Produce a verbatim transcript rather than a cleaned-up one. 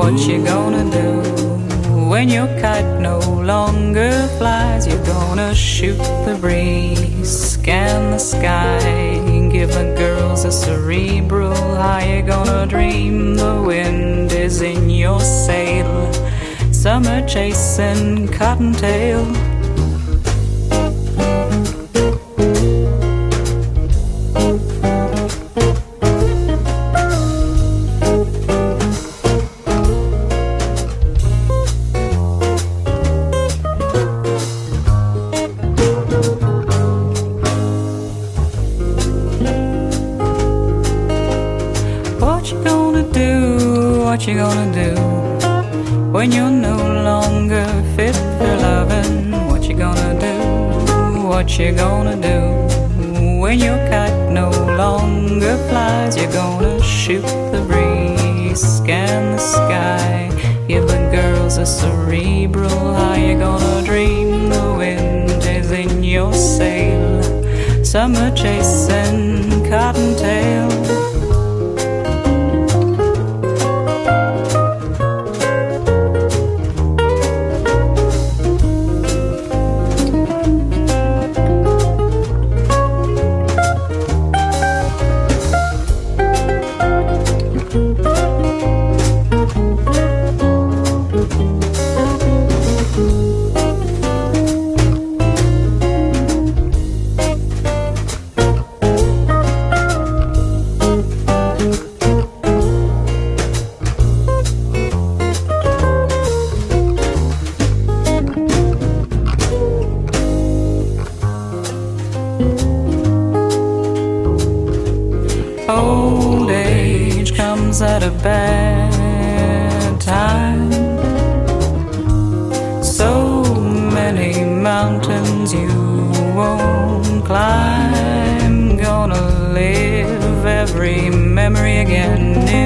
What you gonna do when your kite no longer flies? You're gonna shoot the breeze, scan the sky, give the girls a cerebral high. You're gonna dream the wind is in your sail, summer chasing cottontail. What you gonna do when you're no longer fit for loving? What you gonna do? What you gonna do when your kite no longer flies? You're gonna shoot the breeze, scan the sky, give the girls a cerebral high. You're gonna dream the wind is in your sail, summer chasing cottontail. Old age comes at a bad time. So many mountains you won't climb. Gonna live every memory again